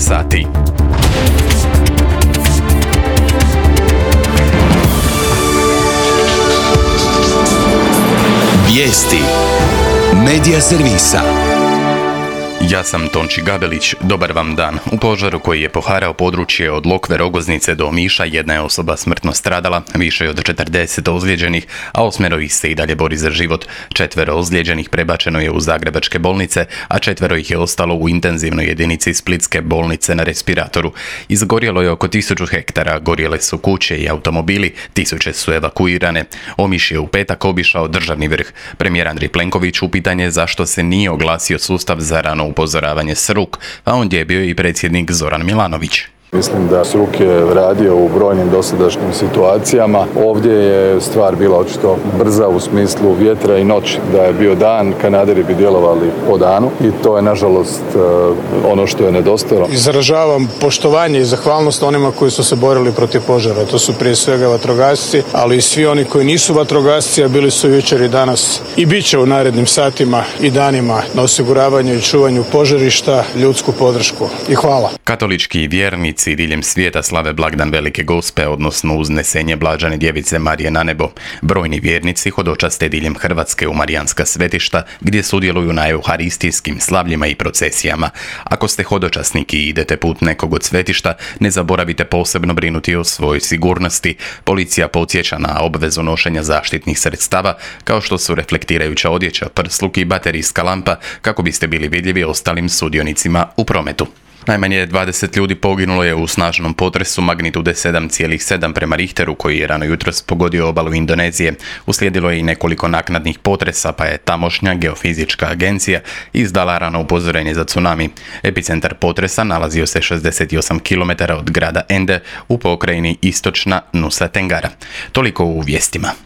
sati. Vijesti Medija servisa. Ja sam Tonči Gabelić, dobar vam dan. U požaru koji je poharao područje od Lokve Rogoznice do Omiša, jedna je osoba smrtno stradala, više od 40 ozlijeđenih, a 8 ih se i dalje bori za život. 4 ozlijeđenih prebačeno je u zagrebačke bolnice, a 4 ih je ostalo u intenzivnoj jedinici Splitske bolnice na respiratoru. Izgorjelo je oko 1000 hektara, gorjele su kuće i automobili, tisuće su evakuirane. Omiš je u petak obišao državni vrh. Premijer Andrej Plenković upitan je zašto se nije oglasio sustav za rano upozoravanje SRUK, a ondje je bio i predsjednik Zoran Milanović. Mislim da SRUK je radio u brojnim dosadašnjim situacijama. Ovdje je stvar bila očito brza u smislu vjetra i noći. Da je bio dan, kanaderi bi djelovali po danu i to je nažalost ono što je nedostajalo. Izražavam poštovanje i zahvalnost onima koji su se borili protiv požara. To su prije svega vatrogasci, ali i svi oni koji nisu vatrogasci, a bili su jučer i danas i bit će u narednim satima i danima na osiguravanju i čuvanju požarišta, ljudsku podršku. I hvala. Katolički vjernici diljem svijeta slave blagdan Velike Gospe, odnosno uznesenje Blažene djevice Marije na nebo. Brojni vjernici hodočaste diljem Hrvatske u marijanska svetišta, gdje sudjeluju na euharistijskim slavljima i procesijama. Ako ste hodočasnik i idete put nekog od svetišta, ne zaboravite posebno brinuti o svojoj sigurnosti. Policija podsjeća na obvezu nošenja zaštitnih sredstava, kao što su reflektirajuća odjeća, prsluk i baterijska lampa, kako biste bili vidljivi ostalim sudionicima u prometu. Najmanje 20 ljudi poginulo je u snažnom potresu magnitude 7,7 prema Richteru koji je rano jutros pogodio obalu Indonezije. Uslijedilo je i nekoliko naknadnih potresa, pa je tamošnja geofizička agencija izdala rano upozorenje za tsunami. Epicentar potresa nalazio se 68 km od grada Ende u pokrajini istočna Nusa Tenggara. Toliko u vijestima.